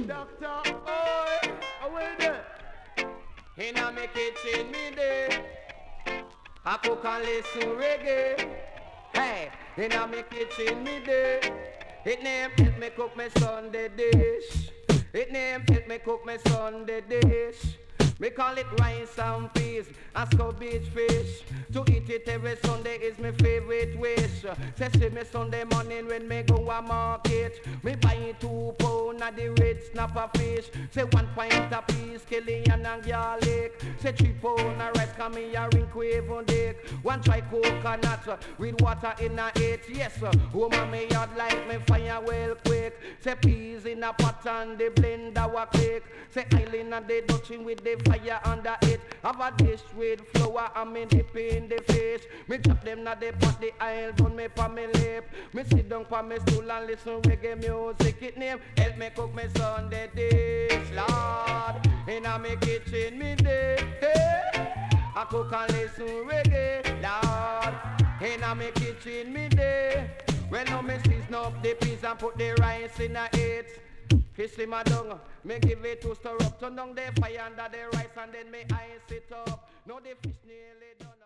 Doctor, oi, how are you? Inna me kitchen me day, I cook and listen reggae. Hey, inna me kitchen me day, it name help me cook me Sunday dish. It name help me cook me Sunday dish. We call it rice and peas and scabious fish. To eat it every Sunday is my favorite wish. Say see me Sunday morning when me go a market. Me buy 2 pound of the red snapper fish. Say 1 pint of peas, scallion and garlic. Say 3 pound of rice, come me a ring even dick. 1 try coconut with water in a it. Yes, woman me yard like me fire well quick. Say peas in a pot and the blender wa quick. Say island and the dutching with the fire under it. Have a dish with flour and me dip in the fish. Me chop them na the pot, the oil done me pa me lip. Me sit down pa me stool and listen reggae music. It name help me cook me Sunday dish, Lord. Inna me kitchen me day, hey. I cook and listen reggae, Lord. Inna me kitchen me day. When no me season up the peas and put the rice in a it. Fish simmer down, me give it to stir up. Turn down the fire under the rice and then me ice it up. Now the fish nearly done.